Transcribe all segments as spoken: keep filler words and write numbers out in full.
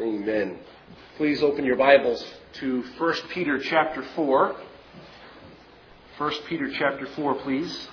Amen. Please open your Bibles to First Peter chapter four. First Peter chapter four, please.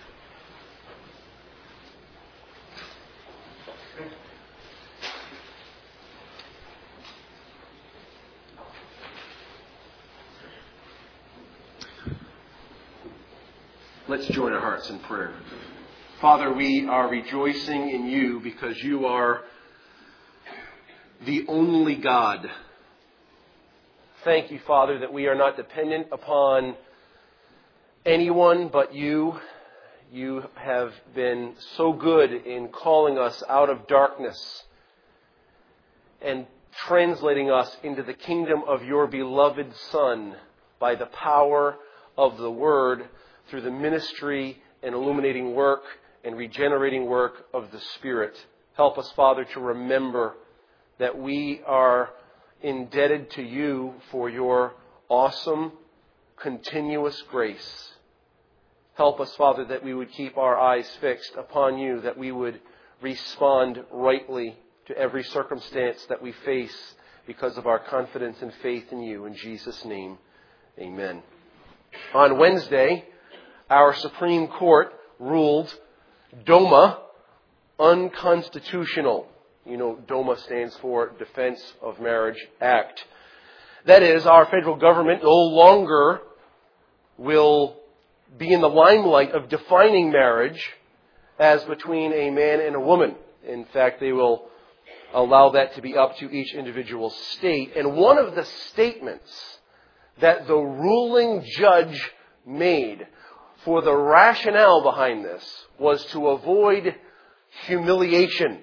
Let's join our hearts in prayer. Father, we are rejoicing in you because you are the only God. Thank you, Father, that we are not dependent upon anyone but you. You have been so good in calling us out of darkness and translating us into the kingdom of your beloved Son by the power of the Word through the ministry and illuminating work and regenerating work of the Spirit. Help us, Father, to remember that we are indebted to you for your awesome, continuous grace. Help us, Father, that we would keep our eyes fixed upon you, that we would respond rightly to every circumstance that we face because of our confidence and faith in you. In Jesus' name, amen. On Wednesday, our Supreme Court ruled DOMA unconstitutional. You know, DOMA stands for Defense of Marriage Act. That is, our federal government no longer will be in the limelight of defining marriage as between a man and a woman. In fact, they will allow that to be up to each individual state. And one of the statements that the ruling judge made for the rationale behind this was to avoid humiliation.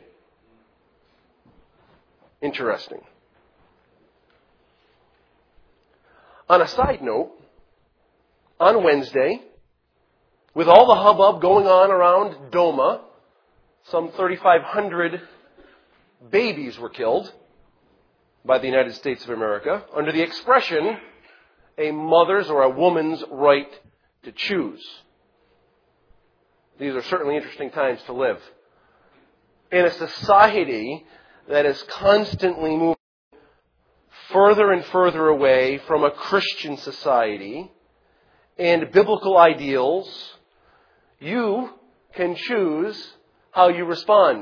Interesting. On a side note, on Wednesday, with all the hubbub going on around DOMA, some thirty-five hundred babies were killed by the United States of America under the expression, a mother's or a woman's right to choose. These are certainly interesting times to live. In a society that is constantly moving further and further away from a Christian society and biblical ideals, you can choose how you respond.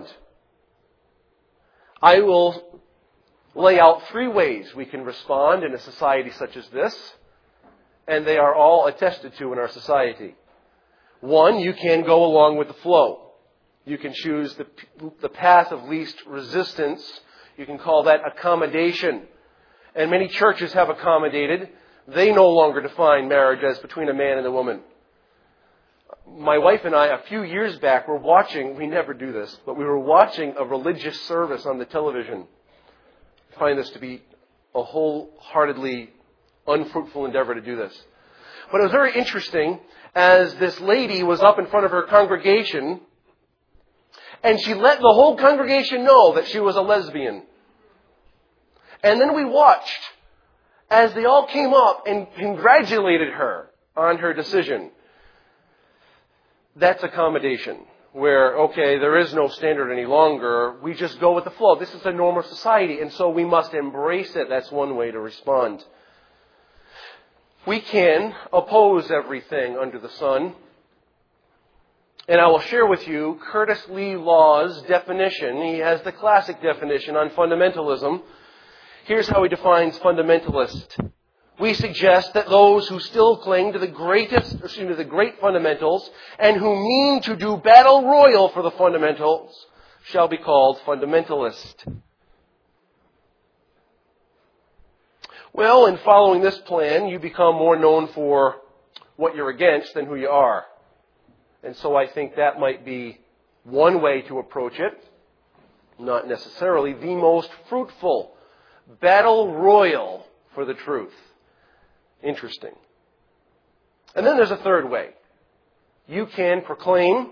I will lay out three ways we can respond in a society such as this, and they are all attested to in our society. One, you can go along with the flow. You can choose the, the path of least resistance. You can call that accommodation. And many churches have accommodated. They no longer define marriage as between a man and a woman. My wife and I, a few years back, were watching, we never do this, but we were watching a religious service on the television. I find this to be a wholeheartedly unfruitful endeavor to do this. But it was very interesting as this lady was up in front of her congregation, and she let the whole congregation know that she was a lesbian. And then we watched as they all came up and congratulated her on her decision. That's accommodation, where, okay, there is no standard any longer. We just go with the flow. This is a normal society, and so we must embrace it. That's one way to respond. We can oppose everything under the sun. And I will share with you Curtis Lee Law's definition. He has the classic definition on fundamentalism. Here's how he defines fundamentalist. We suggest that those who still cling to the greatest, excuse me, the great fundamentals and who mean to do battle royal for the fundamentals shall be called fundamentalist. Well, in following this plan, you become more known for what you're against than who you are. And so I think that might be one way to approach it. Not necessarily the most fruitful. Battle royal for the truth. Interesting. And then there's a third way. You can proclaim,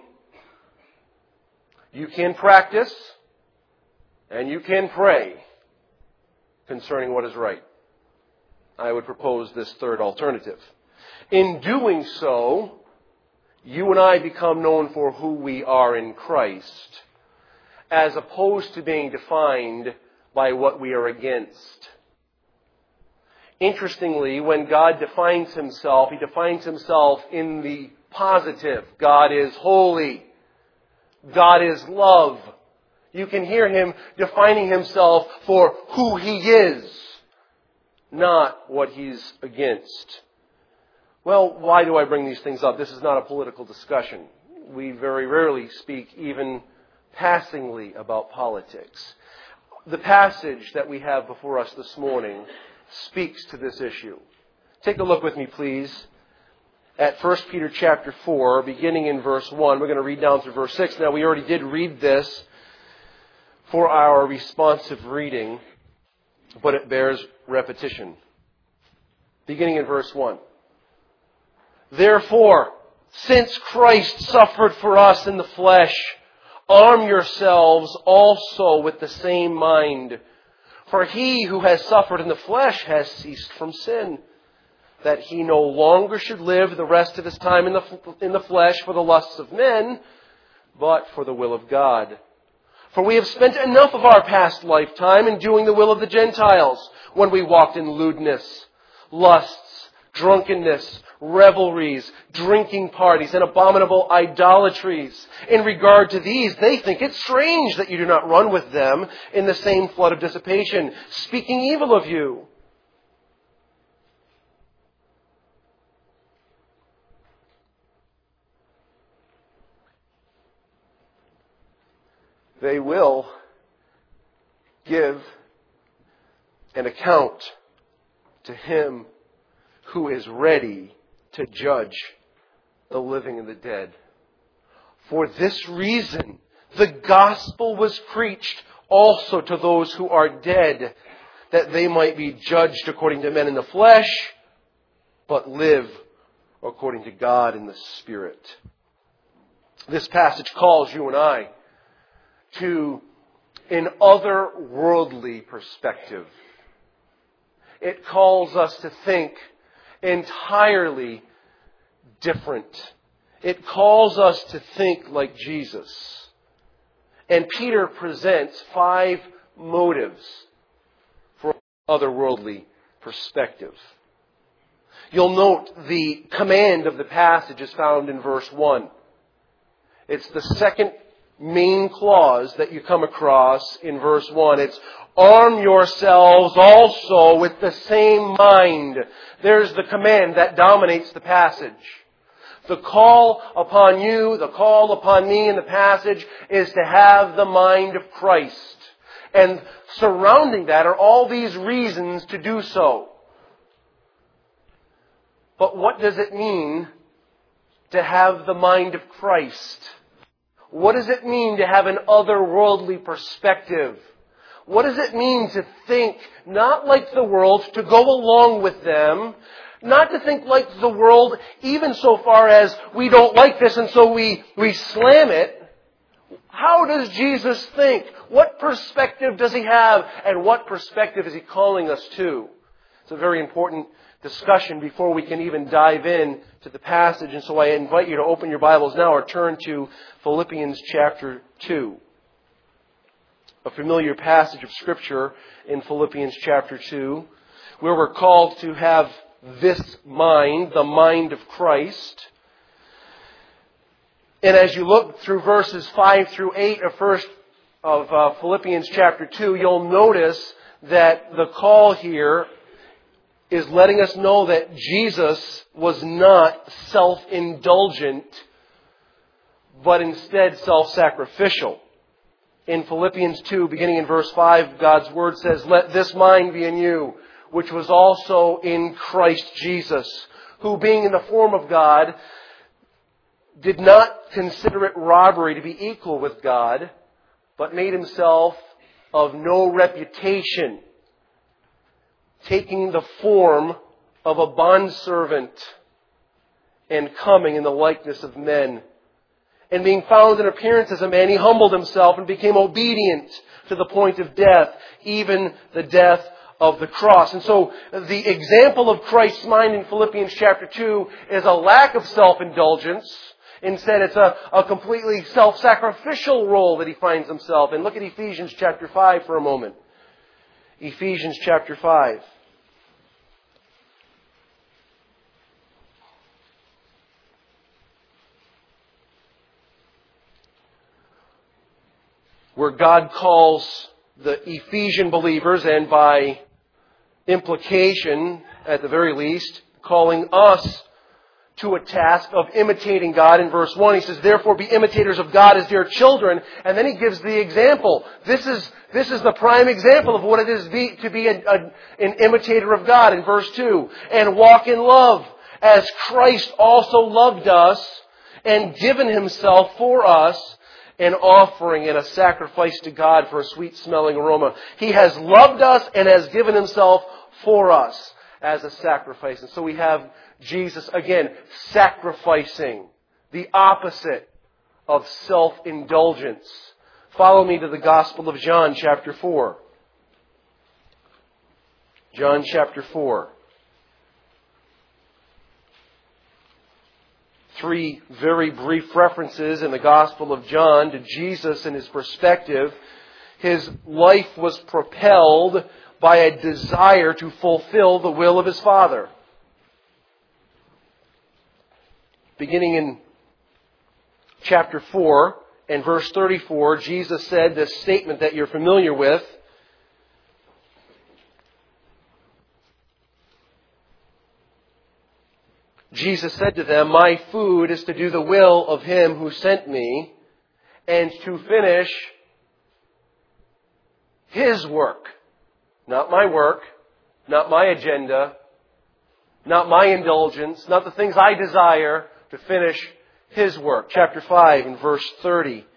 you can practice, and you can pray concerning what is right. I would propose this third alternative. In doing so, you and I become known for who we are in Christ, as opposed to being defined by what we are against. Interestingly, when God defines Himself, He defines Himself in the positive. God is holy. God is love. You can hear Him defining Himself for who He is, not what He's against. Well, why do I bring these things up? This is not a political discussion. We very rarely speak even passingly about politics. The passage that we have before us this morning speaks to this issue. Take a look with me, please, at First Peter chapter four, beginning in verse one. We're going to read down through verse six. Now, we already did read this for our responsive reading, but it bears repetition. Beginning in verse one. Therefore, since Christ suffered for us in the flesh, arm yourselves also with the same mind. For he who has suffered in the flesh has ceased from sin, that he no longer should live the rest of his time in the, in the flesh for the lusts of men, but for the will of God. For we have spent enough of our past lifetime in doing the will of the Gentiles, when we walked in lewdness, lusts, drunkenness, revelries, drinking parties, and abominable idolatries. In regard to these, they think it strange that you do not run with them in the same flood of dissipation, speaking evil of you. They will give an account to Him who is ready to judge the living and the dead. For this reason, the gospel was preached also to those who are dead, that they might be judged according to men in the flesh, but live according to God in the Spirit. This passage calls you and I to an otherworldly perspective. It calls us to think entirely different. It calls us to think like Jesus. And Peter presents five motives for otherworldly perspective. You'll note the command of the passage is found in verse one. It's the second main clause that you come across in verse one. It's arm yourselves also with the same mind. There's the command that dominates the passage. The call upon you, the call upon me in the passage is to have the mind of Christ. And surrounding that are all these reasons to do so. But what does it mean to have the mind of Christ? What does it mean to have an otherworldly perspective? What does it mean to think not like the world, to go along with them, not to think like the world even so far as we don't like this and so we, we slam it? How does Jesus think? What perspective does He have? And what perspective is He calling us to? It's a very important discussion before we can even dive in to the passage. And so I invite you to open your Bibles now or turn to Philippians chapter two. A familiar passage of Scripture in Philippians chapter two, where we're called to have this mind, the mind of Christ. And as you look through verses five through eight of first of uh, Philippians chapter two, you'll notice that the call here is letting us know that Jesus was not self-indulgent, but instead self-sacrificial. In Philippians two, beginning in verse five, God's Word says, "Let this mind be in you, which was also in Christ Jesus, who being in the form of God, did not consider it robbery to be equal with God, but made Himself of no reputation, taking the form of a bondservant and coming in the likeness of men. And being found in appearance as a man, He humbled Himself and became obedient to the point of death, even the death of the cross." And so the example of Christ's mind in Philippians chapter two is a lack of self-indulgence. Instead, it's a, a completely self-sacrificial role that He finds Himself in. Look at Ephesians chapter five for a moment. Ephesians chapter five. Where God calls the Ephesian believers, and by implication, at the very least, calling us to a task of imitating God. In verse one, he says, therefore be imitators of God as dear children. And then he gives the example. This is, this is the prime example of what it is be, to be a, a, an imitator of God. In verse two, and walk in love as Christ also loved us and given himself for us, an offering and a sacrifice to God for a sweet-smelling aroma. He has loved us and has given himself for us as a sacrifice. And so we have Jesus, again, sacrificing, the opposite of self-indulgence. Follow me to the Gospel of John, chapter four. John, chapter four. Three very brief references in the Gospel of John to Jesus and his perspective. His life was propelled by a desire to fulfill the will of his Father. Beginning in chapter four and verse thirty-four, Jesus said this statement that you're familiar with. Jesus said to them, my food is to do the will of him who sent me and to finish his work. Not my work, not my agenda, not my indulgence, not the things I desire, to finish his work. Chapter five and verse thirty.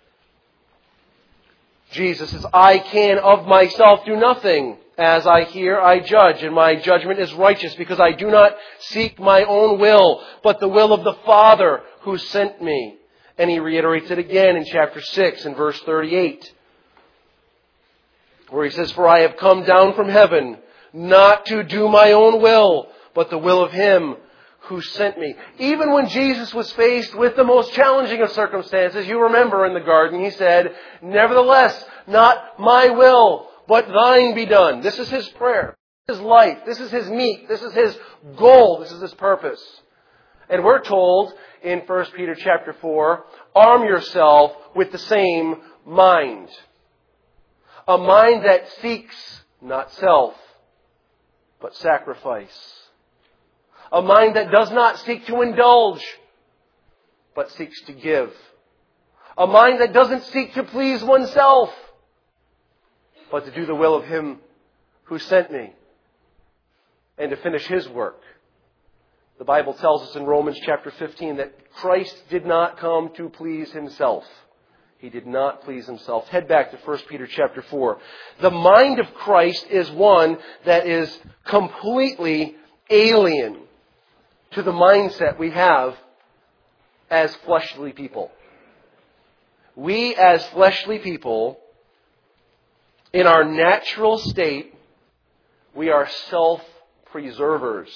Jesus says, I can of myself do nothing. As I hear, I judge, and my judgment is righteous, because I do not seek my own will, but the will of the Father who sent me. And he reiterates it again in chapter six and verse thirty-eight, where he says, for I have come down from heaven, not to do my own will, but the will of him who sent me. Even when Jesus was faced with the most challenging of circumstances, you remember in the garden, he said, nevertheless, not my will, but thine be done. This is his prayer. This is his life. This is his meat. This is his goal. This is his purpose. And we're told in First Peter chapter four, arm yourself with the same mind. A mind that seeks not self, but sacrifice. A mind that does not seek to indulge, but seeks to give. A mind that doesn't seek to please oneself, but to do the will of him who sent me and to finish his work. The Bible tells us in Romans chapter fifteen that Christ did not come to please himself. He did not please himself. Head back to First Peter chapter four. The mind of Christ is one that is completely alien to the mindset we have as fleshly people. We as fleshly people, in our natural state, we are self-preservers.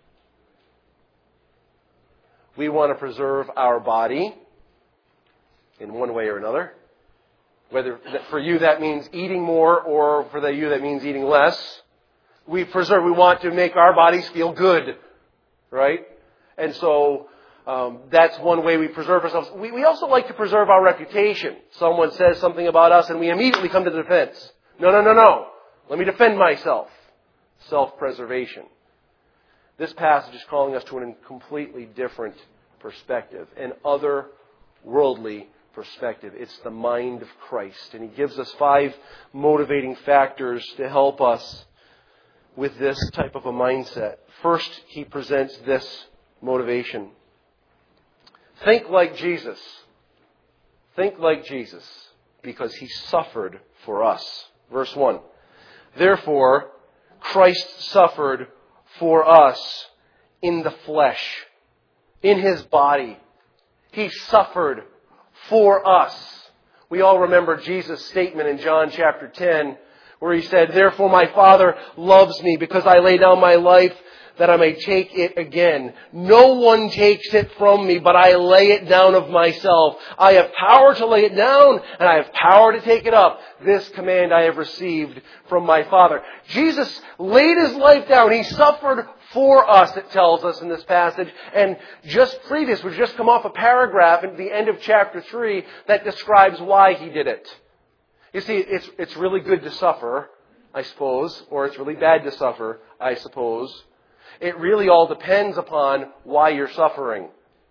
We want to preserve our body in one way or another. Whether for you that means eating more, or for you that means eating less. We preserve, we want to make our bodies feel good, right? And so um, that's one way we preserve ourselves. We, we also like to preserve our reputation. Someone says something about us and we immediately come to the defense. No, no, no, no. Let me defend myself. Self-preservation. This passage is calling us to a completely different perspective, an otherworldly perspective. It's the mind of Christ. And he gives us five motivating factors to help us with this type of a mindset. First, he presents this motivation. Think like Jesus. Think like Jesus, because he suffered for us. Verse one. Therefore, Christ suffered for us in the flesh, in his body. He suffered for us. We all remember Jesus' statement in John chapter ten, where he said, "Therefore my Father loves me, because I lay down my life that I may take it again. No one takes it from me, but I lay it down of myself. I have power to lay it down, and I have power to take it up. This command I have received from my Father." Jesus laid his life down. He suffered for us, it tells us in this passage. And just previous, we've just come off a paragraph at the end of chapter three that describes why he did it. You see, it's, it's really good to suffer, I suppose, or it's really bad to suffer, I suppose. It really all depends upon why you're suffering.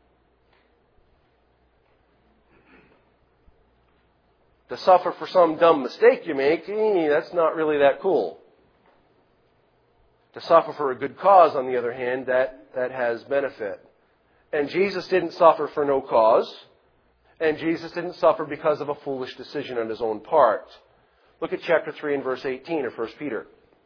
To suffer for some dumb mistake you make, eh, that's not really that cool. To suffer for a good cause, on the other hand, that, that has benefit. And Jesus didn't suffer for no cause. And Jesus didn't suffer because of a foolish decision on his own part. Look at chapter three and verse eighteen of First Peter.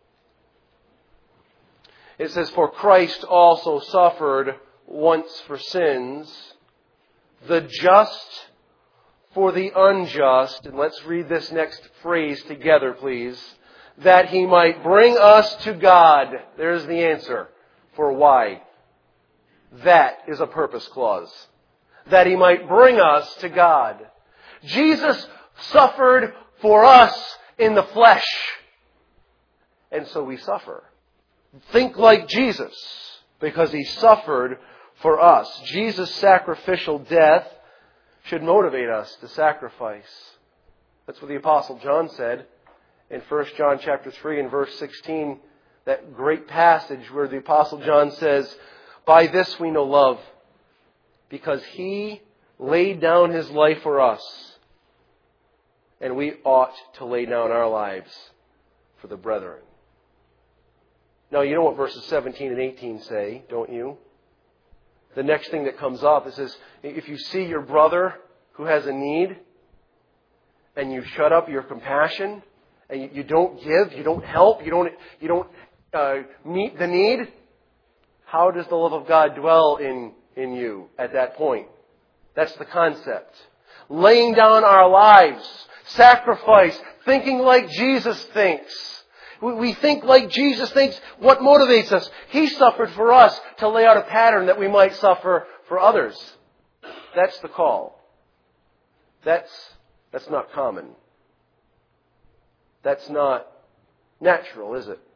It says, "For Christ also suffered once for sins, the just for the unjust." And let's read this next phrase together, please. "That he might bring us to God." There's the answer for why. That is a purpose clause. That he might bring us to God. Jesus suffered for us in the flesh. And so we suffer. Think like Jesus, because he suffered for us. Jesus' sacrificial death should motivate us to sacrifice. That's what the Apostle John said in First John chapter three and verse sixteen, that great passage where the Apostle John says, "By this we know love, because he laid down his life for us, and we ought to lay down our lives for the brethren." Now, you know what verses seventeen and eighteen say, don't you? The next thing that comes up, it says, if you see your brother who has a need, and you shut up your compassion, and you, you don't give, you don't help, you don't, you don't uh, meet the need, how does the love of God dwell in, in you at that point? That's the concept. Laying down our lives, sacrifice, thinking like Jesus thinks. We think like Jesus thinks. What motivates us? He suffered for us to lay out a pattern that we might suffer for others. That's the call. That's, that's not common. That's not natural, is it?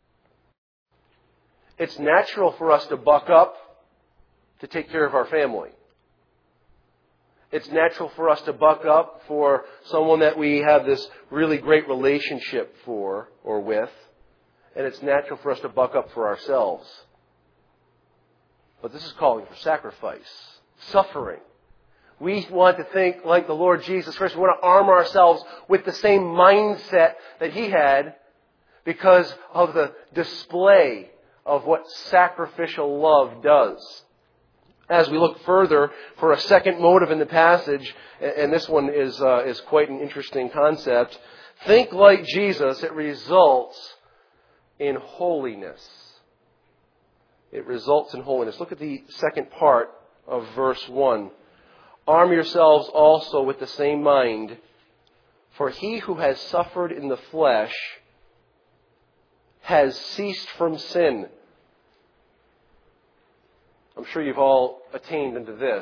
It's natural for us to buck up to take care of our family. It's natural for us to buck up for someone that we have this really great relationship for or with. And it's natural for us to buck up for ourselves. But this is calling for sacrifice, suffering. We want to think like the Lord Jesus Christ. We want to arm ourselves with the same mindset that he had because of the display of what sacrificial love does. As we look further for a second motive in the passage, and this one is uh, is quite an interesting concept, think like Jesus, it results in holiness. It results in holiness. Look at the second part of verse one. "Arm yourselves also with the same mind, for he who has suffered in the flesh has ceased from sin." I'm sure you've all attained into this.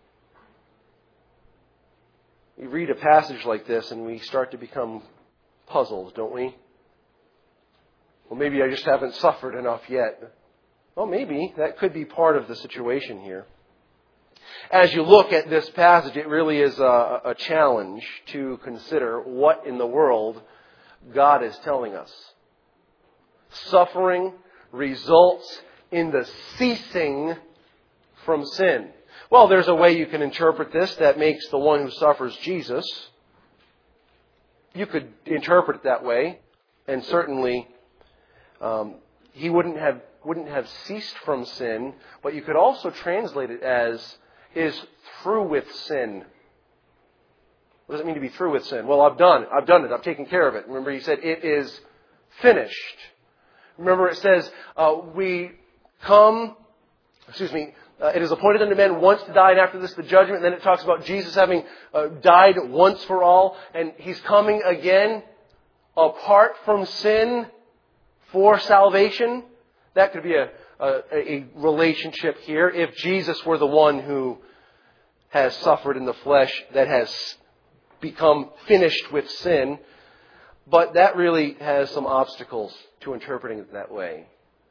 We read a passage like this and we start to become puzzled, don't we? Well, maybe I just haven't suffered enough yet. Well, maybe that could be part of the situation here. As you look at this passage, it really is a, a challenge to consider what in the world God is telling us. Suffering results in the ceasing from sin. Well, there's a way you can interpret this that makes the one who suffers Jesus. You could interpret it that way, and certainly um, he wouldn't have wouldn't have ceased from sin. But you could also translate it as is through with sin. What does it mean to be through with sin? Well, I've done it. I've done it. I've taken care of it. Remember, he said it is finished. Remember, it says uh, we come. Excuse me. Uh, it is appointed unto men once to die, and after this the judgment. And then it talks about Jesus having uh, died once for all, and he's coming again apart from sin for salvation. That could be a, a, a relationship here. If Jesus were the one who has suffered in the flesh, that has become finished with sin. But that really has some obstacles to interpreting it that way.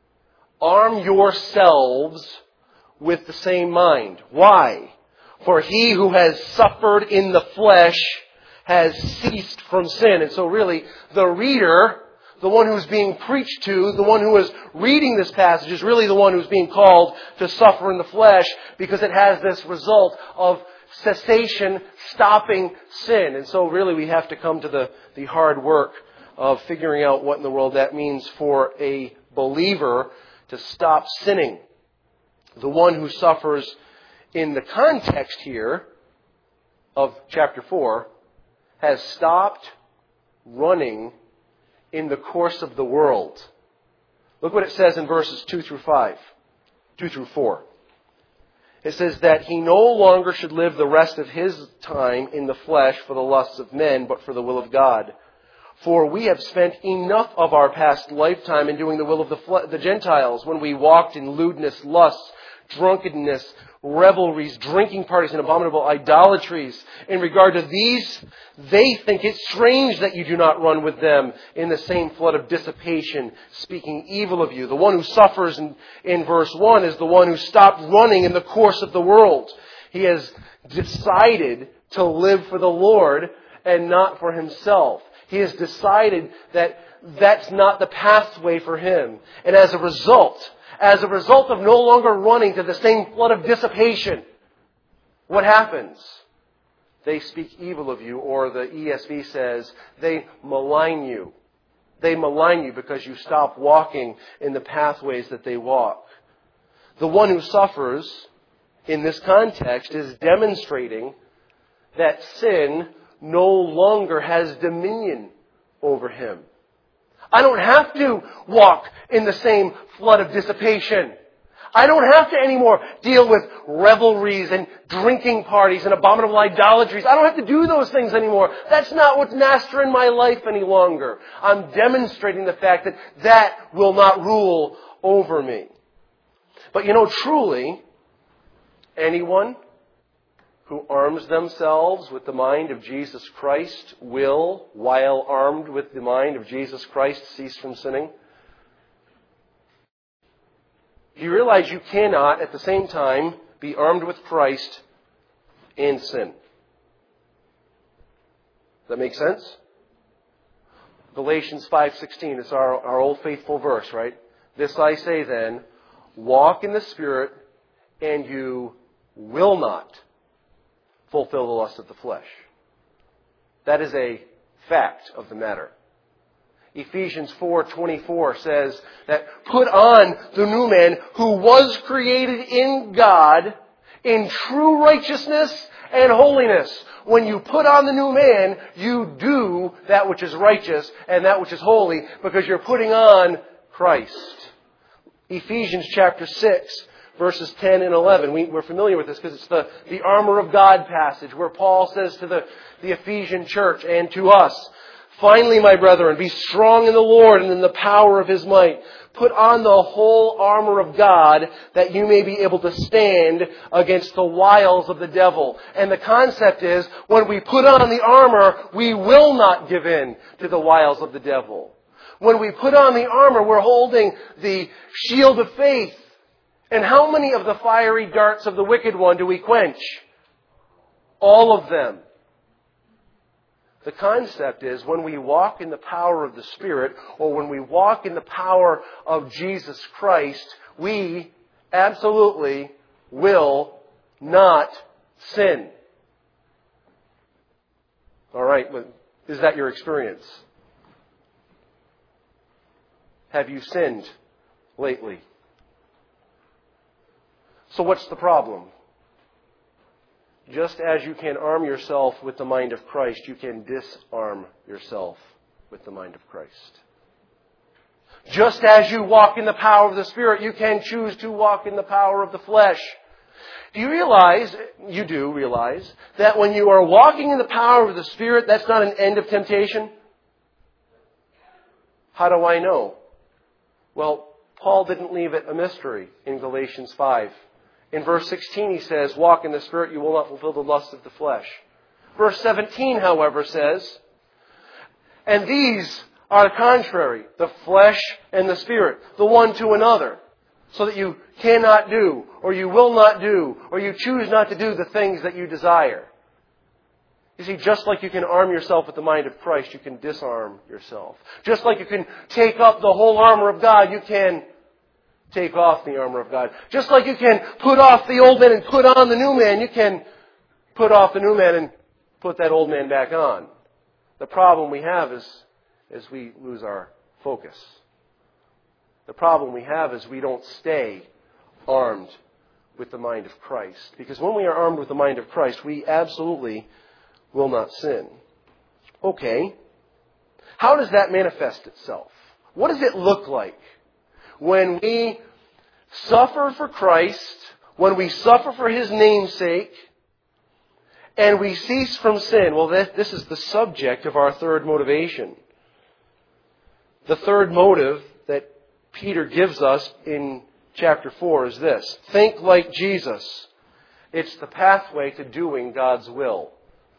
Arm yourselves with the same mind. Why? For he who has suffered in the flesh has ceased from sin. And so really, the reader, the one who's being preached to, the one who is reading this passage is really the one who's being called to suffer in the flesh, because it has this result of cessation, stopping sin. And so really we have to come to the, the hard work of figuring out what in the world that means for a believer to stop sinning. The one who suffers in the context here of chapter four has stopped running in the course of the world. Look what it says in verses two through five, two through four. It says that he no longer should live the rest of his time in the flesh for the lusts of men, but for the will of God. For we have spent enough of our past lifetime in doing the will of the, fle- the Gentiles, when we walked in lewdness, lusts, drunkenness, revelries, drinking parties, and abominable idolatries. In regard to these, they think it strange that you do not run with them in the same flood of dissipation, speaking evil of you. The one who suffers in, in verse one is the one who stopped running in the course of the world. He has decided to live for the Lord and not for himself. He has decided that that's not the pathway for him. And as a result, as a result of no longer running to the same flood of dissipation, what happens? They speak evil of you, or the E S V says, they malign you. They malign you because you stop walking in the pathways that they walk. The one who suffers in this context is demonstrating that sin no longer has dominion over him. I don't have to walk in the same flood of dissipation. I don't have to anymore deal with revelries and drinking parties and abominable idolatries. I don't have to do those things anymore. That's not what's master in my life any longer. I'm demonstrating the fact that that will not rule over me. But you know, truly, anyone who arms themselves with the mind of Jesus Christ will, while armed with the mind of Jesus Christ, cease from sinning. Do you realize you cannot, at the same time, be armed with Christ and sin? Does that make sense? Galatians five sixteen is our, our old faithful verse, right? This I say then, walk in the Spirit, and you will not fulfill the lust of the flesh. That is a fact of the matter. Ephesians four twenty-four says that put on the new man who was created in God in true righteousness and holiness. When you put on the new man, you do that which is righteous and that which is holy, because you're putting on Christ. Ephesians chapter six, verses ten and eleven. We, we're familiar with this because it's the, the armor of God passage where Paul says to the, the Ephesian church and to us, finally, my brethren, be strong in the Lord and in the power of His might. Put on the whole armor of God that you may be able to stand against the wiles of the devil. And the concept is, when we put on the armor, we will not give in to the wiles of the devil. When we put on the armor, we're holding the shield of faith. And how many of the fiery darts of the wicked one do we quench? All of them. The concept is, when we walk in the power of the Spirit, or when we walk in the power of Jesus Christ, we absolutely will not sin. All right, is that your experience? Have you sinned lately? So what's the problem? Just as you can arm yourself with the mind of Christ, you can disarm yourself with the mind of Christ. Just as you walk in the power of the Spirit, you can choose to walk in the power of the flesh. Do you realize, you do realize, that when you are walking in the power of the Spirit, that's not an end of temptation? How do I know? Well, Paul didn't leave it a mystery in Galatians five. In verse sixteen he says, walk in the Spirit, you will not fulfill the lust of the flesh. Verse seventeen, however, says, and these are contrary, the flesh and the Spirit, the one to another, so that you cannot do, or you will not do, or you choose not to do the things that you desire. You see, just like you can arm yourself with the mind of Christ, you can disarm yourself. Just like you can take up the whole armor of God, you can take off the armor of God. Just like you can put off the old man and put on the new man, you can put off the new man and put that old man back on. The problem we have is, is we lose our focus. The problem we have is we don't stay armed with the mind of Christ. Because when we are armed with the mind of Christ, we absolutely will not sin. Okay. How does that manifest itself? What does it look like when we suffer for Christ, when we suffer for His name's sake, and we cease from sin? Well, this is the subject of our third motivation. The third motive that Peter gives us in chapter four is this. Think like Jesus. It's the pathway to doing God's will.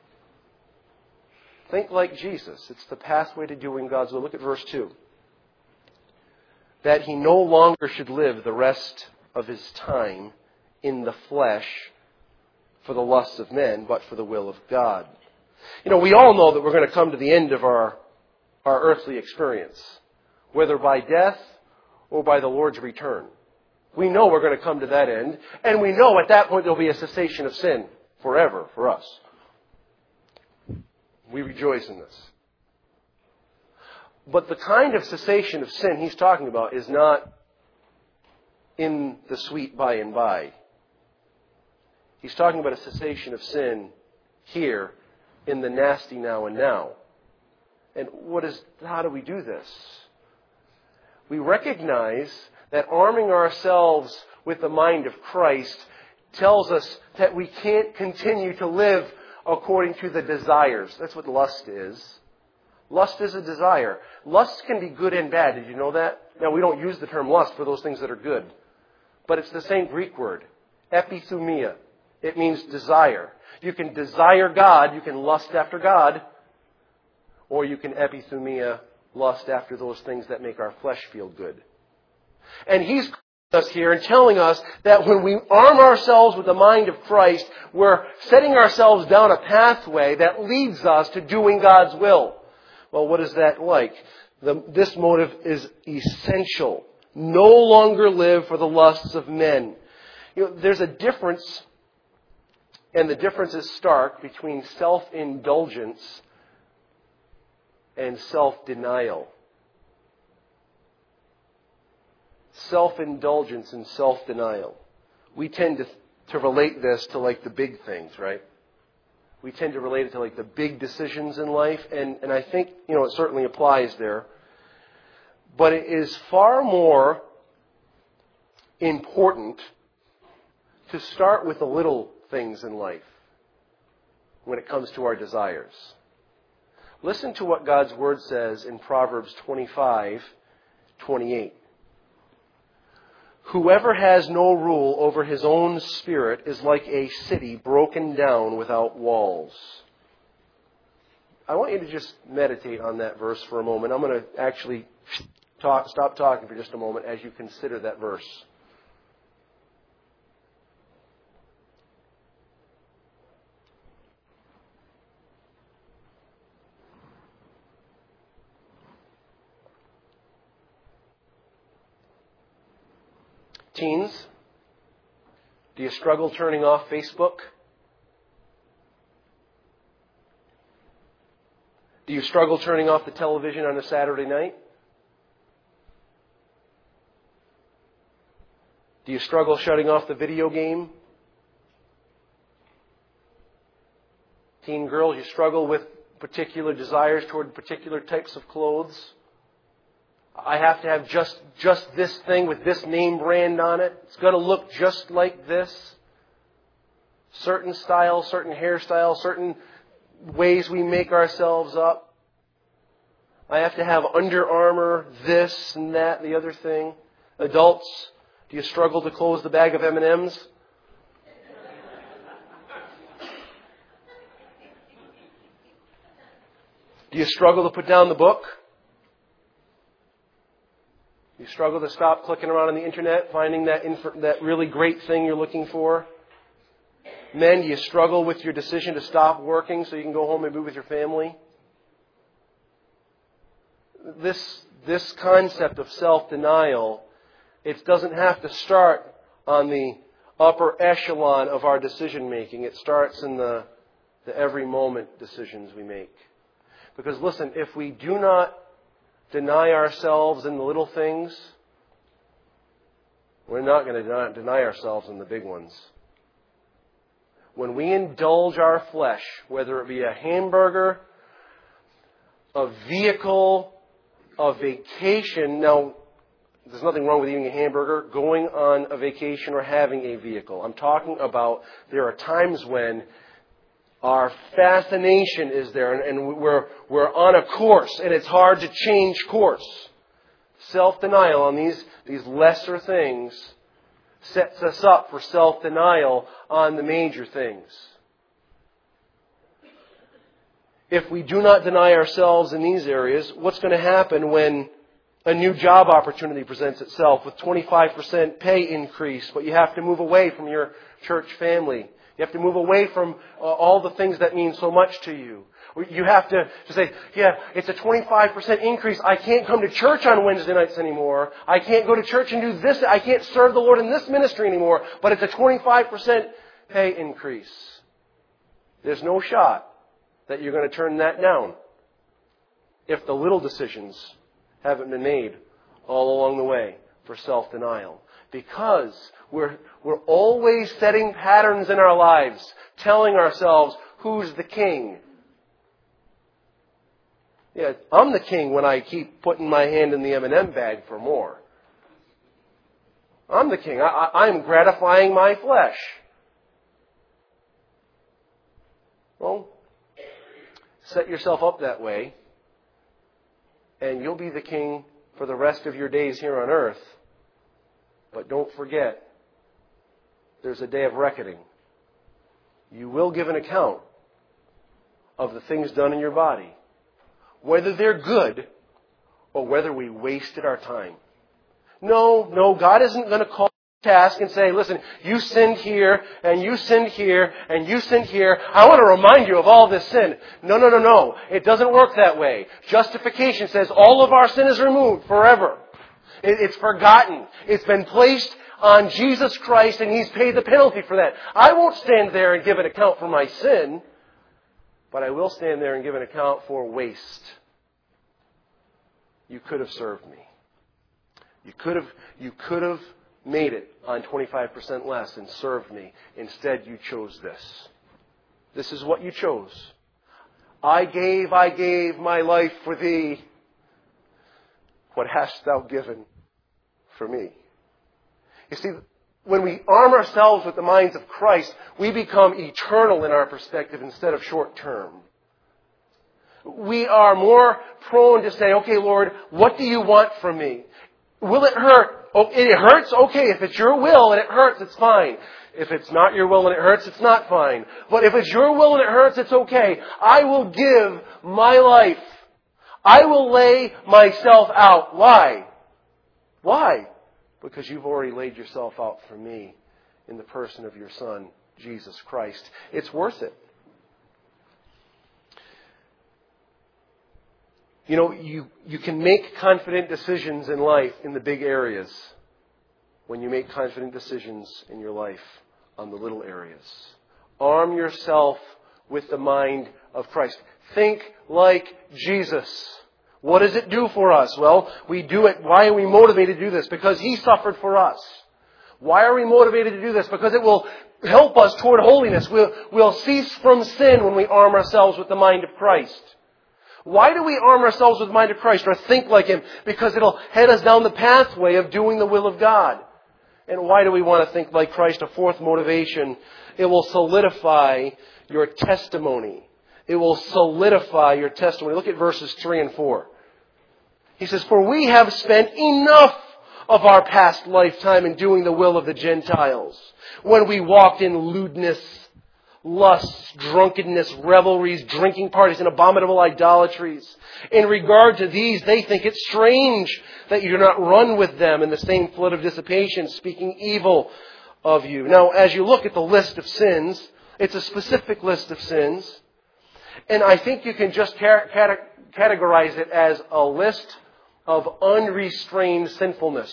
Think like Jesus. It's the pathway to doing God's will. Look at verse two. That he no longer should live the rest of his time in the flesh for the lusts of men, but for the will of God. You know, we all know that we're going to come to the end of our, our earthly experience, whether by death or by the Lord's return. We know we're going to come to that end, and we know at that point there'll be a cessation of sin forever for us. We rejoice in this. But the kind of cessation of sin he's talking about is not in the sweet by and by. He's talking about a cessation of sin here in the nasty now and now. And what is, how do we do this? We recognize that arming ourselves with the mind of Christ tells us that we can't continue to live according to the desires. That's what lust is. Lust is a desire. Lust can be good and bad. Did you know that? Now, we don't use the term lust for those things that are good. But it's the same Greek word, epithumia. It means desire. You can desire God, you can lust after God, or you can epithumia, lust after those things that make our flesh feel good. And he's calling us here and telling us that when we arm ourselves with the mind of Christ, we're setting ourselves down a pathway that leads us to doing God's will. Well, what is that like? The, this motive is essential. No longer live for the lusts of men. You know, there's a difference, and the difference is stark, between self-indulgence and self-denial. Self-indulgence and self-denial. We tend to, to relate this to like the big things, right? We tend to relate it to like the big decisions in life, and, and I think, you know, it certainly applies there. But it is far more important to start with the little things in life when it comes to our desires. Listen to what God's Word says in Proverbs twenty-five twenty-eight. Whoever has no rule over his own spirit is like a city broken down without walls. I want you to just meditate on that verse for a moment. I'm going to actually talk, stop talking for just a moment as you consider that verse. Teens, do you struggle turning off Facebook? Do you struggle turning off the television on a Saturday night? Do you struggle shutting off the video game? Teen girls, you struggle with particular desires toward particular types of clothes? I have to have just, just this thing with this name brand on it. It's got to look just like this. Certain styles, certain hairstyles, certain ways we make ourselves up. I have to have Under Armour, this and that and the other thing. Adults, do you struggle to close the bag of M and M's? Do you struggle to put down the book? Do you struggle to stop clicking around on the internet, finding that inf- that really great thing you're looking for? Men, do you struggle with your decision to stop working so you can go home and be with your family? This, this concept of self-denial, it doesn't have to start on the upper echelon of our decision-making. It starts in the, the every moment decisions we make. Because listen, if we do not deny ourselves in the little things, we're not going to deny, deny ourselves in the big ones. When we indulge our flesh, whether it be a hamburger, a vehicle, a vacation. Now, there's nothing wrong with eating a hamburger, going on a vacation, or having a vehicle. I'm talking about there are times when our fascination is there and, and we're, we're on a course and it's hard to change course. Self-denial on these, these lesser things sets us up for self-denial on the major things. If we do not deny ourselves in these areas, what's going to happen when a new job opportunity presents itself with twenty-five percent pay increase, but you have to move away from your church family? You have to move away from uh, all the things that mean so much to you. You have to, to say, yeah, it's a twenty-five percent increase. I can't come to church on Wednesday nights anymore. I can't go to church and do this. I can't serve the Lord in this ministry anymore. But it's a twenty-five percent pay increase. There's no shot that you're going to turn that down if the little decisions haven't been made all along the way for self-denial. Because we're, we're always setting patterns in our lives, telling ourselves, who's the king? Yeah, I'm the king when I keep putting my hand in the M and M bag for more. I'm the king. I, I, I'm gratifying my flesh. Well, set yourself up that way, and you'll be the king for the rest of your days here on earth. But don't forget, there's a day of reckoning. You will give an account of the things done in your body, whether they're good or whether we wasted our time. No, no, God isn't going to call task and say, listen, you sinned here, and you sinned here, and you sinned here. I want to remind you of all this sin. No, no, no, no. It doesn't work that way. Justification says all of our sin is removed forever. It's forgotten. It's been placed on Jesus Christ, and He's paid the penalty for that. I won't stand there and give an account for my sin, but I will stand there and give an account for waste. You could have served me. You could have, you could have made it on twenty-five percent less and served me. Instead, you chose this. This is what you chose. I gave, I gave my life for thee. What hast thou given for me? You see, when we arm ourselves with the minds of Christ, we become eternal in our perspective instead of short-term. We are more prone to say, okay, Lord, what do you want from me? Will it hurt? Oh, it hurts? Okay, if it's your will and it hurts, it's fine. If it's not your will and it hurts, it's not fine. But if it's your will and it hurts, it's okay. I will give my life. I will lay myself out. Why? Why? Because you've already laid yourself out for me in the person of your Son, Jesus Christ. It's worth it. You know, you, you can make confident decisions in life in the big areas when you make confident decisions in your life on the little areas. Arm yourself with the mind of Christ. Think like Jesus. What does it do for us? Well, we do it. Why are we motivated to do this? Because He suffered for us. Why are we motivated to do this? Because it will help us toward holiness. We'll, we'll cease from sin when we arm ourselves with the mind of Christ. Why do we arm ourselves with the mind of Christ or think like Him? Because it'll head us down the pathway of doing the will of God. And why do we want to think like Christ? A fourth motivation. It will solidify your testimony. It will solidify your testimony. Look at verses three and four. He says, "For we have spent enough of our past lifetime in doing the will of the Gentiles, when we walked in lewdness, lusts, drunkenness, revelries, drinking parties, and abominable idolatries. In regard to these, they think it strange that you do not run with them in the same flood of dissipation, speaking evil of you." Now, as you look at the list of sins, it's a specific list of sins. And I think you can just categorize it as a list of unrestrained sinfulness.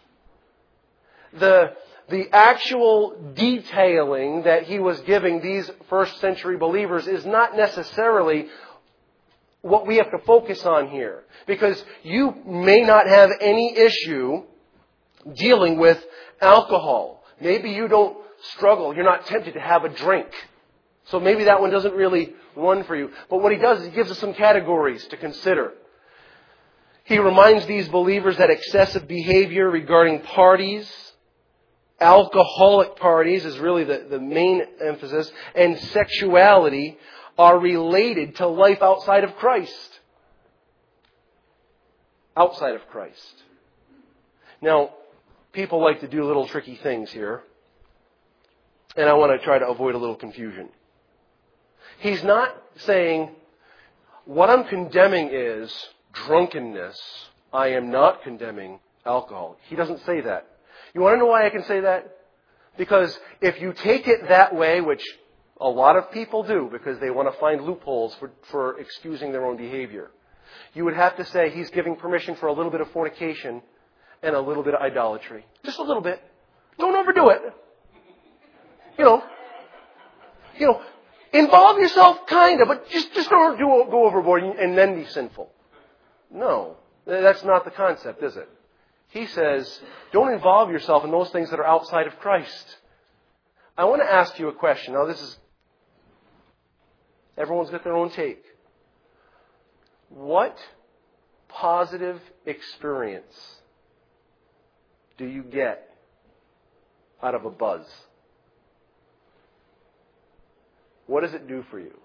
The, the actual detailing that he was giving these first century believers is not necessarily what we have to focus on here. Because you may not have any issue dealing with alcohol. Maybe you don't struggle. You're not tempted to have a drink. So maybe that one doesn't really run for you. But what he does is he gives us some categories to consider. He reminds these believers that excessive behavior regarding parties, alcoholic parties is really the, the main emphasis, and sexuality are related to life outside of Christ. Outside of Christ. Now, people like to do little tricky things here, and I want to try to avoid a little confusion. He's not saying, what I'm condemning is drunkenness. I am not condemning alcohol. He doesn't say that. You want to know why I can say that? Because if you take it that way, which a lot of people do because they want to find loopholes for, for excusing their own behavior, you would have to say he's giving permission for a little bit of fornication and a little bit of idolatry. Just a little bit. Don't overdo it. You know, you know, involve yourself kind of, but just, just don't do, go overboard and then be sinful. No, that's not the concept, is it? He says, don't involve yourself in those things that are outside of Christ. I want to ask you a question. Now, this is, everyone's got their own take. What positive experience do you get out of a buzz? What does it do for you?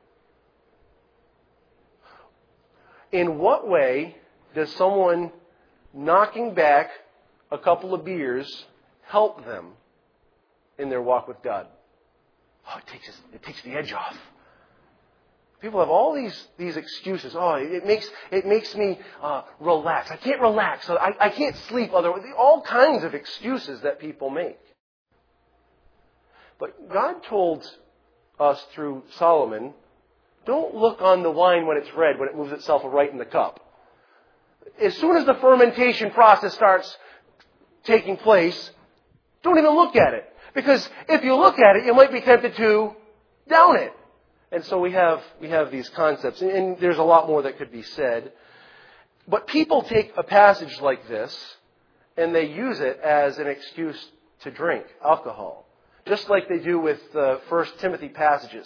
In what way does someone knocking back a couple of beers help them in their walk with God? Oh, it takes, it takes the edge off. People have all these, these excuses. Oh, it makes, it makes me uh, relax. I can't relax. I, I can't sleep. Otherwise, all kinds of excuses that people make. But God told us through Solomon, don't look on the wine when it's red, when it moves itself right in the cup. As soon as the fermentation process starts taking place, don't even look at it. Because if you look at it, you might be tempted to down it. And so we have we have these concepts. And there's a lot more that could be said. But people take a passage like this and they use it as an excuse to drink alcohol. Just like they do with the First Timothy passages.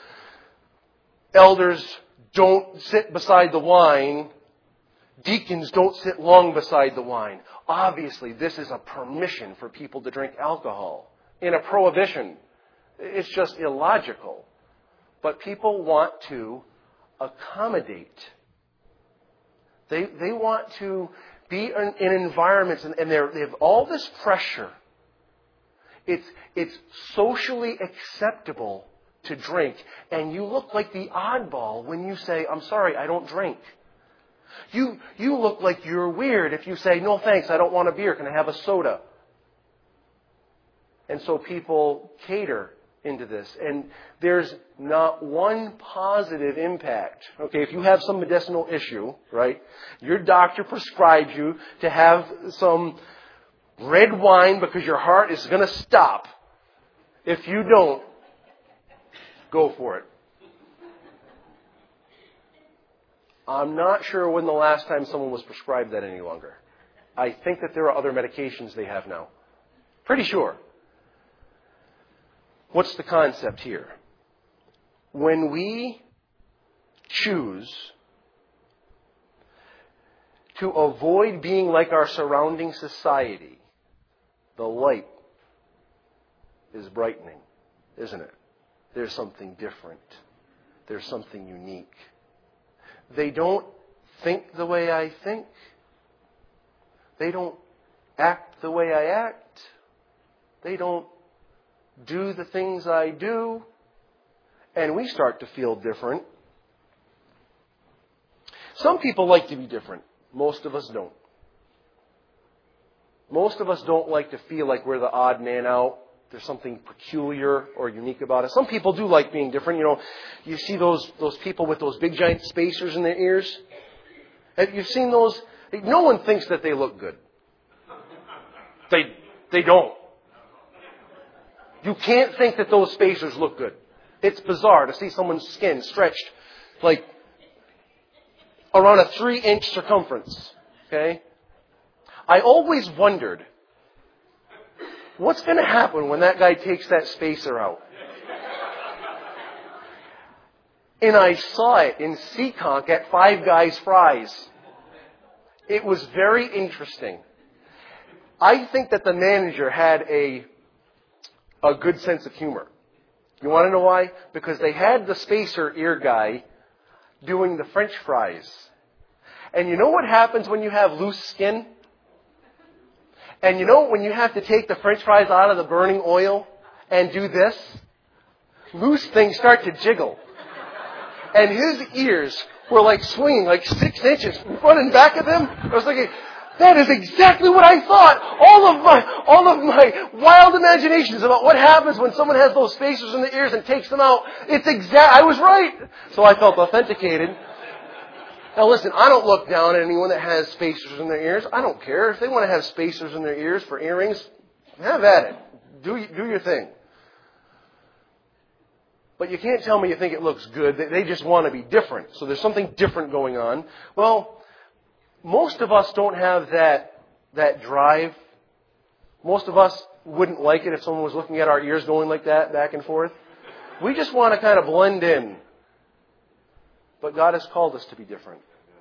Elders don't sit beside the wine. Deacons don't sit long beside the wine. Obviously, this is a permission for people to drink alcohol. In a prohibition, it's just illogical. But people want to accommodate. They they want to be in, in environments, and, and they're, they have all this pressure. It's it's socially acceptable to drink, and you look like the oddball when you say, "I'm sorry, I don't drink." You you look like you're weird if you say, "No thanks, I don't want a beer. Can I have a soda?" And so people cater into this. And there's not one positive impact. Okay, if you have some medicinal issue, right, your doctor prescribes you to have some red wine because your heart is going to stop. If you don't, go for it. I'm not sure when the last time someone was prescribed that any longer. I think that there are other medications they have now. Pretty sure. What's the concept here? When we choose to avoid being like our surrounding society, the light is brightening, isn't it? There's something different. There's something unique. They don't think the way I think. They don't act the way I act. They don't do the things I do. And we start to feel different. Some people like to be different. Most of us don't. Most of us don't like to feel like we're the odd man out. There's something peculiar or unique about us. Some people do like being different. You know, you see those those people with those big giant spacers in their ears. Have you seen those? No one thinks that they look good. They they don't. You can't think that those spacers look good. It's bizarre to see someone's skin stretched like around a three-inch circumference. Okay? I always wondered, what's going to happen when that guy takes that spacer out? And I saw it in Seekonk at Five Guys Fries. It was very interesting. I think that the manager had a, a good sense of humor. You want to know why? Because they had the spacer ear guy doing the French fries. And you know what happens when you have loose skin? And you know when you have to take the French fries out of the burning oil and do this? Loose things start to jiggle. And his ears were like swinging like six inches in front and back of him. I was thinking, that is exactly what I thought. All of my, all of my wild imaginations about what happens when someone has those spacers in the ears and takes them out. It's exact. I was right. So I felt authenticated. Now listen, I don't look down at anyone that has spacers in their ears. I don't care. If they want to have spacers in their ears for earrings, have at it. Do, do your thing. But you can't tell me you think it looks good. They just want to be different. So there's something different going on. Well, most of us don't have that, that drive. Most of us wouldn't like it if someone was looking at our ears going like that, back and forth. We just want to kind of blend in. But God has called us to be different.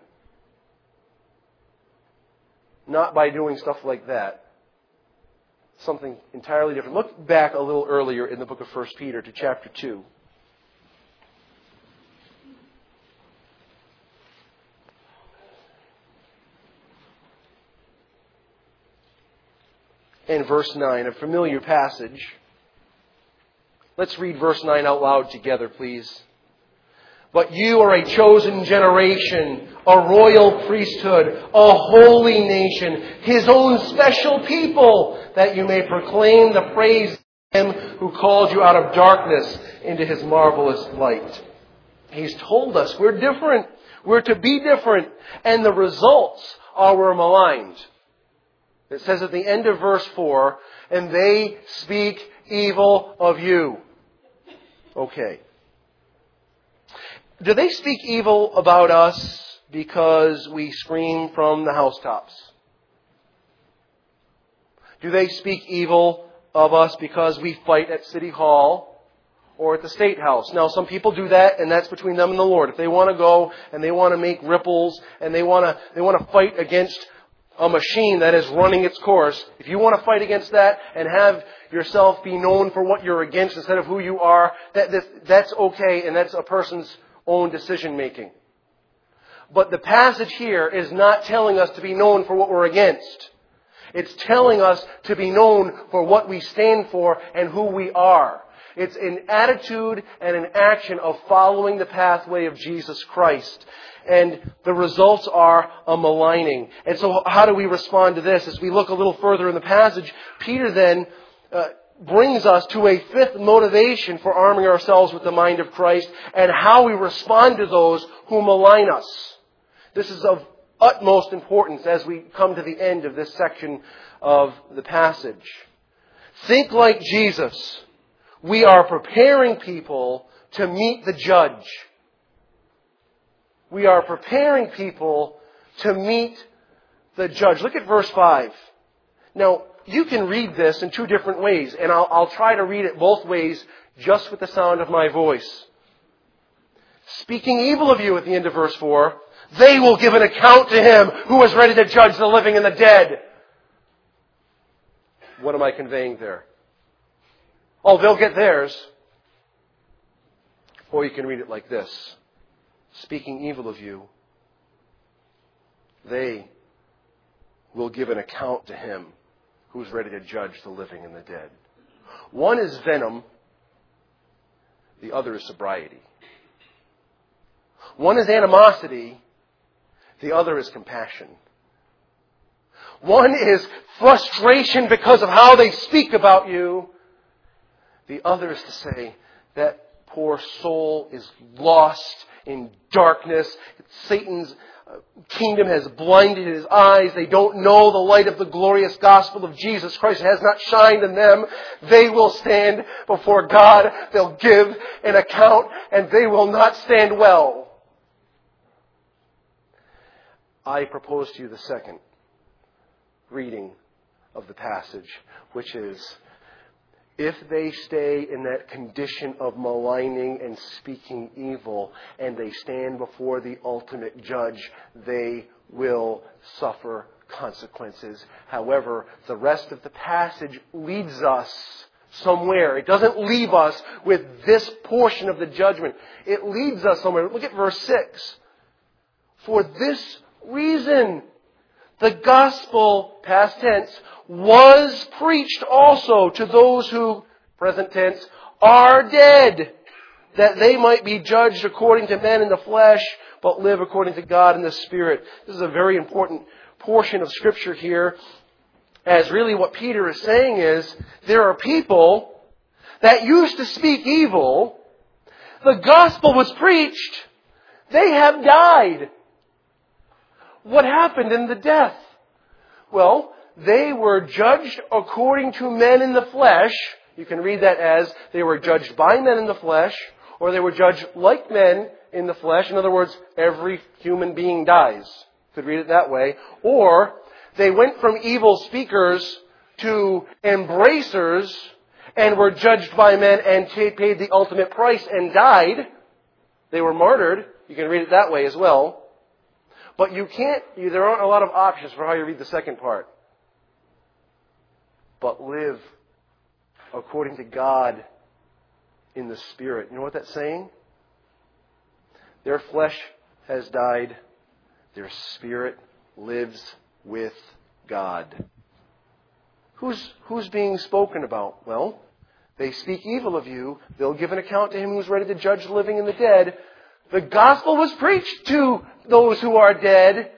Not by doing stuff like that. Something entirely different. Look back a little earlier in the book of First Peter to chapter two. And verse nine, a familiar passage. Let's read verse nine out loud together, please. But you are a chosen generation, a royal priesthood, a holy nation, His own special people, that you may proclaim the praise of Him who called you out of darkness into His marvelous light. He's told us we're different. We're to be different. And the results are we're maligned. It says at the end of verse four, and they speak evil of you. Okay. Do they speak evil about us because we scream from the housetops? Do they speak evil of us because we fight at City Hall or at the State House? Now, some people do that, and that's between them and the Lord. If they want to go and they want to make ripples and they want to they want to fight against a machine that is running its course, if you want to fight against that and have yourself be known for what you're against instead of who you are, that, that that's okay, and that's a person's own decision making. But the passage here is not telling us to be known for what we're against. It's telling us to be known for what we stand for and who we are. It's an attitude and an action of following the pathway of Jesus Christ. And the results are a maligning. And so how do we respond to this? As we look a little further in the passage, Peter then uh, brings us to a fifth motivation for arming ourselves with the mind of Christ and how we respond to those who malign us. This is of utmost importance as we come to the end of this section of the passage. Think like Jesus. We are preparing people to meet the judge. We are preparing people to meet the judge. Look at verse five. Now, you can read this in two different ways, and I'll, I'll try to read it both ways just with the sound of my voice. Speaking evil of you at the end of verse four, they will give an account to Him who is ready to judge the living and the dead. What am I conveying there? Oh, they'll get theirs. Or you can read it like this. Speaking evil of you, they will give an account to him who's ready to judge the living and the dead. One is venom. The other is sobriety. One is animosity. The other is compassion. One is frustration because of how they speak about you. The other is to say, that poor soul is lost in darkness. Satan's kingdom has blinded his eyes. They don't know the light of the glorious gospel of Jesus Christ. It has not shined in them. They will stand before God. They'll give an account, and they will not stand well. I propose to you the second reading of the passage, which is, if they stay in that condition of maligning and speaking evil, and they stand before the ultimate judge, they will suffer consequences. However, the rest of the passage leads us somewhere. It doesn't leave us with this portion of the judgment. It leads us somewhere. Look at verse six. For this reason, the gospel, past tense, was preached also to those who, present tense, are dead, that they might be judged according to men in the flesh, but live according to God in the Spirit. This is a very important portion of Scripture here, as really what Peter is saying is, there are people that used to speak evil. The gospel was preached. They have died. What happened in the death? Well, they were judged according to men in the flesh. You can read that as they were judged by men in the flesh, or they were judged like men in the flesh. In other words, every human being dies. You could read it that way. Or they went from evil speakers to embracers and were judged by men and paid the ultimate price and died. They were martyred. You can read it that way as well. But you can't, you, there aren't a lot of options for how you read the second part. But live according to God in the Spirit. You know what that's saying? Their flesh has died. Their spirit lives with God. Who's, who's being spoken about? Well, they speak evil of you. They'll give an account to him who's ready to judge the living and the dead. The gospel was preached to those who are dead.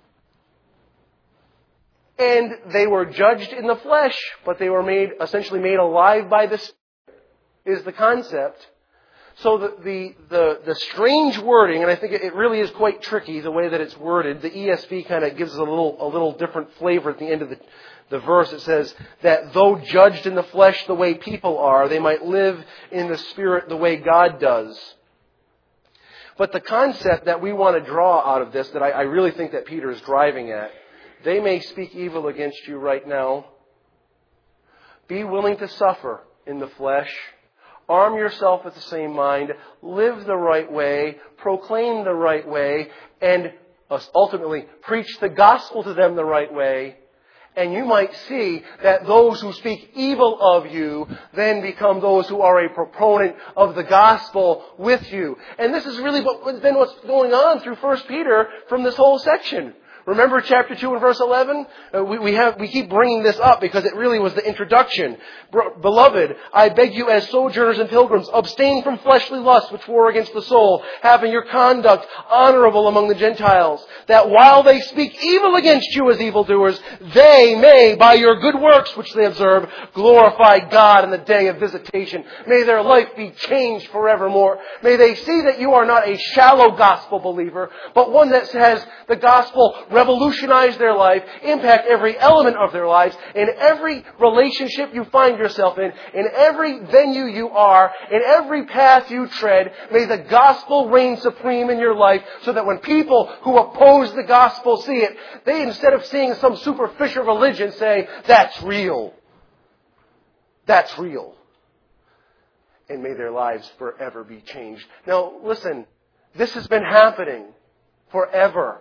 And they were judged in the flesh, but they were made, essentially made alive by the Spirit, is the concept. So the, the, the, the strange wording, and I think it really is quite tricky the way that it's worded. The E S V kind of gives us a little, a little different flavor at the end of the, the verse. It says that though judged in the flesh the way people are, they might live in the Spirit the way God does. But the concept that we want to draw out of this, that I, I really think that Peter is driving at, they may speak evil against you right now. Be willing to suffer in the flesh. Arm yourself with the same mind. Live the right way. Proclaim the right way. And ultimately preach the gospel to them the right way. And you might see that those who speak evil of you then become those who are a proponent of the gospel with you. And this is really what, been what's going on through First Peter from this whole section. Remember chapter two and verse eleven? Uh, we, we have we keep bringing this up because it really was the introduction. Beloved, I beg you as sojourners and pilgrims, abstain from fleshly lusts which war against the soul, having your conduct honorable among the Gentiles, that while they speak evil against you as evildoers, they may, by your good works which they observe, glorify God in the day of visitation. May their life be changed forevermore. May they see that you are not a shallow gospel believer, but one that says the gospel revolutionize their life, impact every element of their lives, in every relationship you find yourself in, in every venue you are, in every path you tread. May the gospel reign supreme in your life so that when people who oppose the gospel see it, they, instead of seeing some superficial religion, say, that's real. That's real. And may their lives forever be changed. Now, listen, this has been happening forever.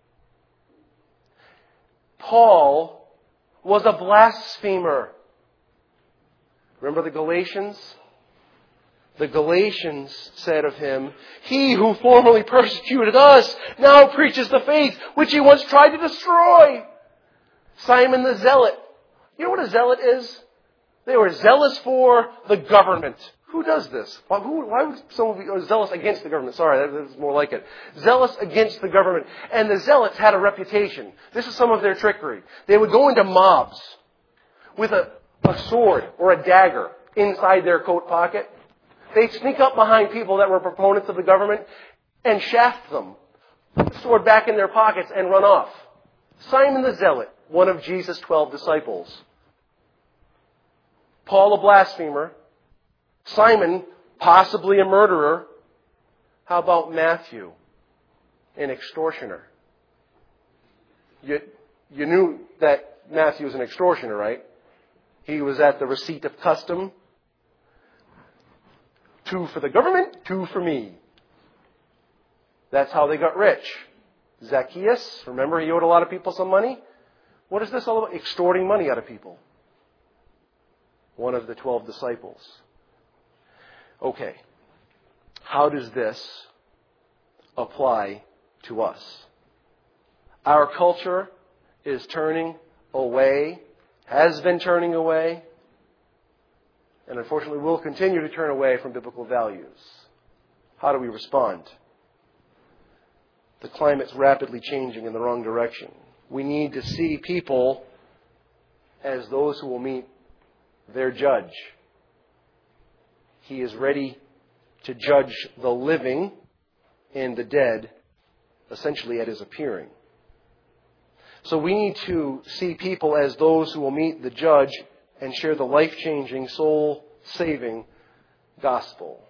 Paul was a blasphemer. Remember the Galatians? The Galatians said of him, he who formerly persecuted us now preaches the faith which he once tried to destroy. Simon the Zealot. You know what a zealot is? They were zealous for the government. Who does this? Why, who, why would someone be oh, zealous against the government? Sorry, that, that's more like it. Zealous against the government. And the zealots had a reputation. This is some of their trickery. They would go into mobs with a, a sword or a dagger inside their coat pocket. They'd sneak up behind people that were proponents of the government and shaft them. Put the sword back in their pockets and run off. Simon the Zealot, one of Jesus' twelve disciples. Paul, a blasphemer. Simon, possibly a murderer. How about Matthew, an extortioner? You, you knew that Matthew was an extortioner, right? He was at the receipt of custom. Two for the government, two for me. That's how they got rich. Zacchaeus, remember he owed a lot of people some money? What is this all about? Extorting money out of people. One of the twelve disciples. Okay, how does this apply to us? Our culture is turning away, has been turning away, and unfortunately will continue to turn away from biblical values. How do we respond? The climate's rapidly changing in the wrong direction. We need to see people as those who will meet their judge. He is ready to judge the living and the dead, essentially at His appearing. So we need to see people as those who will meet the judge and share the life-changing, soul-saving gospel.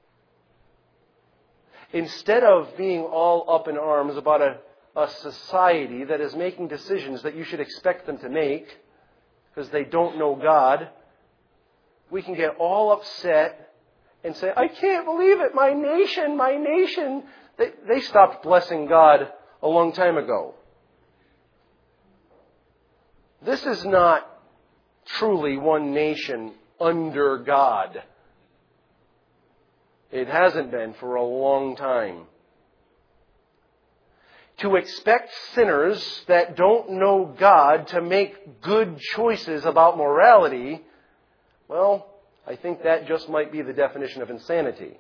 Instead of being all up in arms about a, a society that is making decisions that you should expect them to make because they don't know God, we can get all upset and say, I can't believe it, my nation, my nation. They, they stopped blessing God a long time ago. This is not truly one nation under God. It hasn't been for a long time. To expect sinners that don't know God to make good choices about morality, well, I think that just might be the definition of insanity.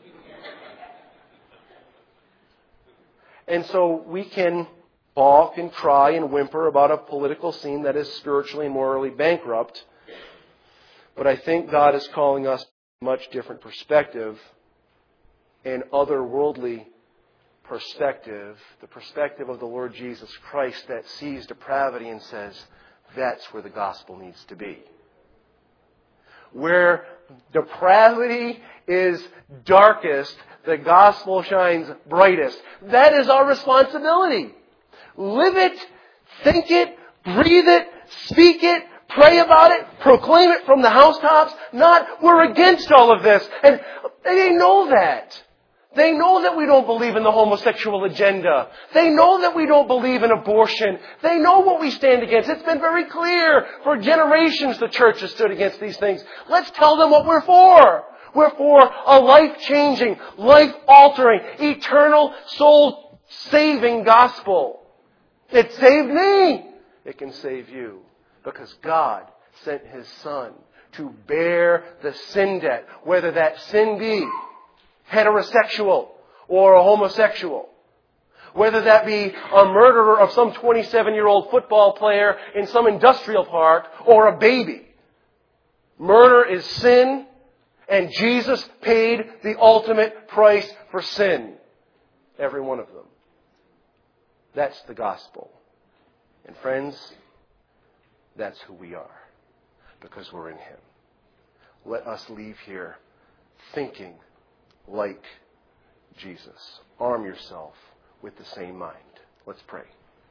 And so we can balk and cry and whimper about a political scene that is spiritually and morally bankrupt. But I think God is calling us to a much different perspective, an otherworldly perspective, the perspective of the Lord Jesus Christ that sees depravity and says, that's where the gospel needs to be. Where depravity is darkest, the gospel shines brightest. That is our responsibility. Live it, think it, breathe it, speak it, pray about it, proclaim it from the housetops. Not, we're against all of this. And they know that. They know that we don't believe in the homosexual agenda. They know that we don't believe in abortion. They know what we stand against. It's been very clear. For generations the church has stood against these things. Let's tell them what we're for. We're for a life-changing, life-altering, eternal, soul-saving gospel. It saved me. It can save you. Because God sent His Son to bear the sin debt, whether that sin be heterosexual or a homosexual. Whether that be a murderer of some twenty-seven-year-old football player in some industrial park or a baby. Murder is sin, and Jesus paid the ultimate price for sin. Every one of them. That's the gospel. And friends, that's who we are. Because we're in Him. Let us leave here thinking like Jesus. Arm yourself with the same mind. Let's pray.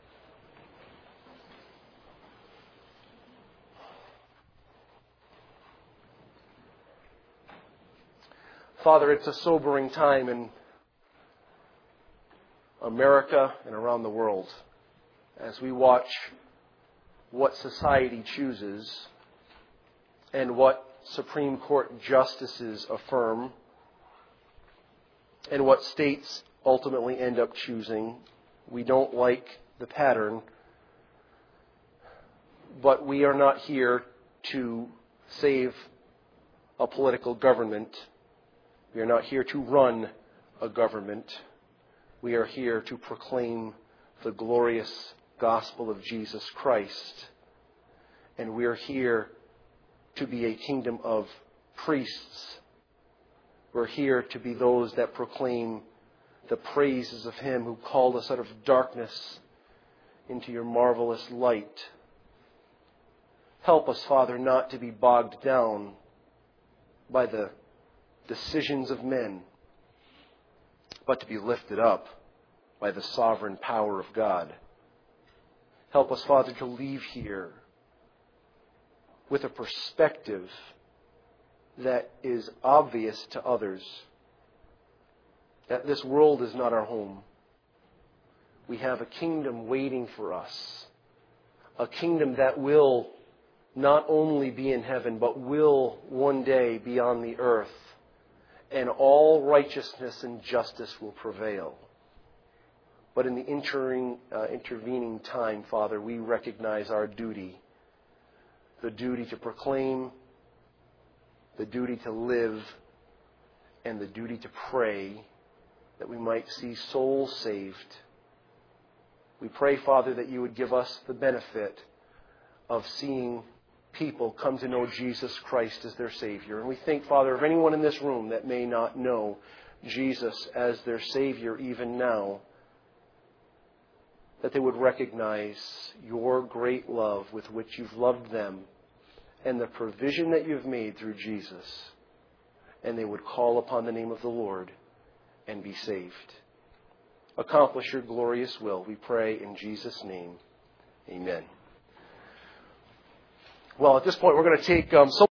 Father, it's a sobering time in America and around the world as we watch what society chooses and what Supreme Court justices affirm and what states ultimately end up choosing. We don't like the pattern. but we are not here to save a political government. We are not here to run a government. We are here to proclaim the glorious gospel of Jesus Christ. And we are here to be a kingdom of priests. We're here to be those that proclaim the praises of Him who called us out of darkness into your marvelous light. Help us, Father, not to be bogged down by the decisions of men, but to be lifted up by the sovereign power of God. Help us, Father, to leave here with a perspective that is obvious to others, that this world is not our home. We have a kingdom waiting for us, a kingdom that will not only be in heaven, but will one day be on the earth, and all righteousness and justice will prevail. But in the entering, uh, intervening time, Father, we recognize our duty, the duty to proclaim, the duty to live, and the duty to pray that we might see souls saved. We pray, Father, that you would give us the benefit of seeing people come to know Jesus Christ as their Savior. And we think, Father, of anyone in this room that may not know Jesus as their Savior even now, that they would recognize your great love with which you've loved them and the provision that you've made through Jesus. And they would call upon the name of the Lord and be saved. Accomplish your glorious will, we pray in Jesus' name. Amen. Well, at this point, we're going to take um, some